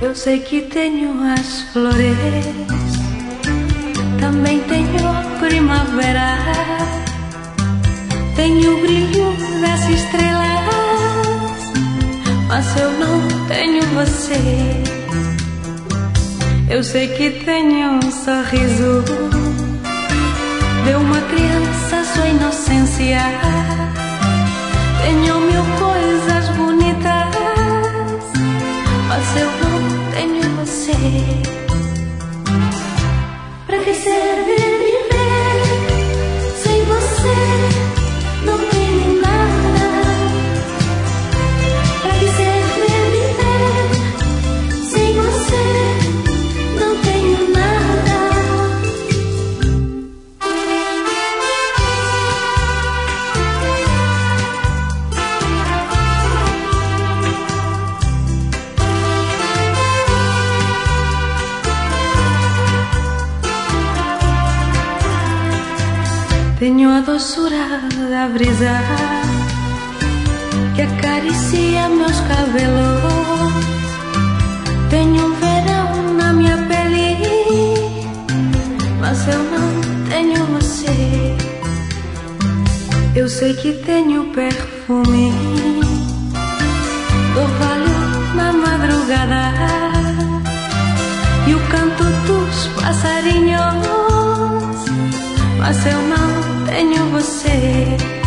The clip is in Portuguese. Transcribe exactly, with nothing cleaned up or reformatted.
Eu sei que tenho as flores, também tenho a primavera, tenho o brilho das estrelas, mas eu não tenho você. Eu sei que tenho um sorriso de uma criança, sua inocência. Tenho mil coisas bonitas, mas eu não tenho você. Pra que serve viver sem você? Não tenho nada. Pra que serve viver sem você? Não tenho nada. Tenho a doçura da brisa que acaricia meus cabelos. Tenho um verão na minha pele, mas eu não tenho você. Eu sei que tenho perfume do orvalho na madrugada e o canto dos passarinhos, mas eu não tenho você.